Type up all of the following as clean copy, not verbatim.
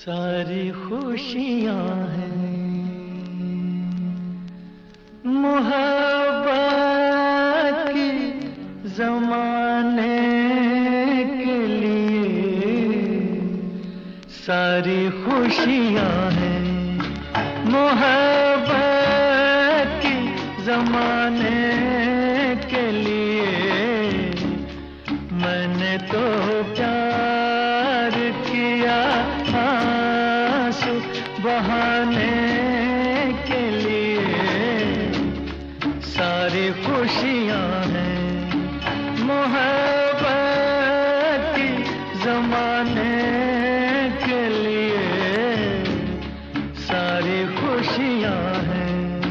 सारी खुशियां हैं मोहब्बत की जमाने के लिए। सारी खुशियां हैं मोहब्बत की जमाने के लिए। मैंने तो प्यार किया आंसू बहाने के लिए। सारी खुशियां हैं मोहब्बत की जमाने के लिए। सारी खुशियां हैं।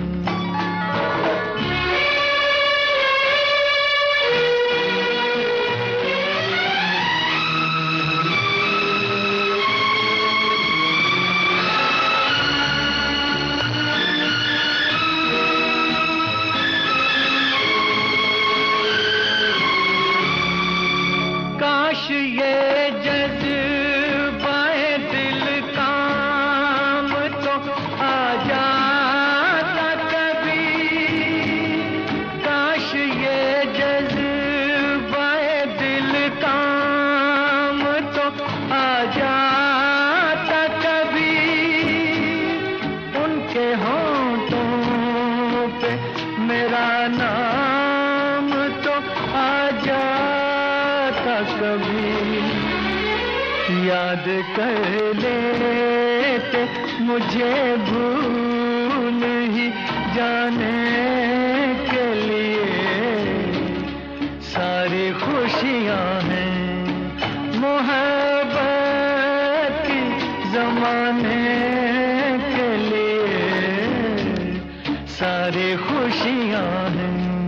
काश ये जज्बाए दिल काम तो आ जाता कभी। काश ये जज्बाए दिल काम तो आ जाता कभी। उनके होंठों पे मेरा नाम तो आ जाता कभी। याद कर लेते मुझे भूल ही जाने के लिए। सारी खुशियां हैं मोहब्बत की जमाने के लिए। सारी खुशियां हैं।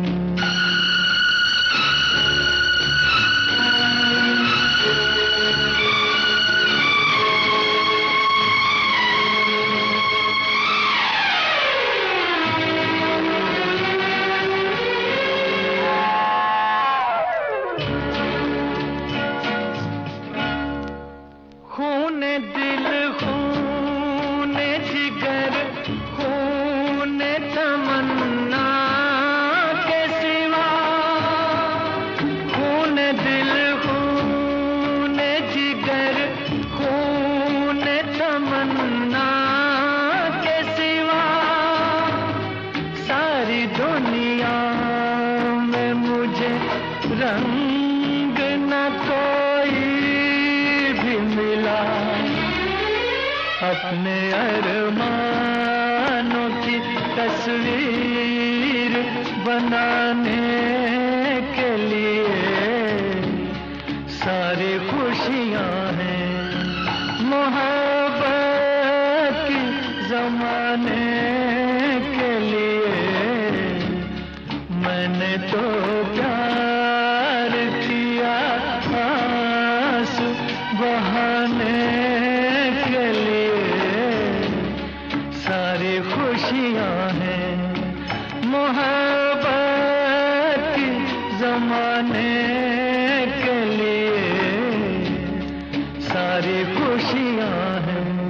खून दिल खून जिगर खून तमन्ना के सिवा। खून दिल खून जिगर खून तमन्ना के सिवा। सारी दुनिया में मुझे रंग न कोई भी मिला। अपने अरमानों की तस्वीर बनाने के लिए। सारी खुशियां हैं मोहब्बत की जमाने के लिए। मैंने तो प्यार किया आंसू बहाने के लिए। सारी खुशियां हैं मोहब्बत की जमाने के लिए। सारी खुशियां हैं।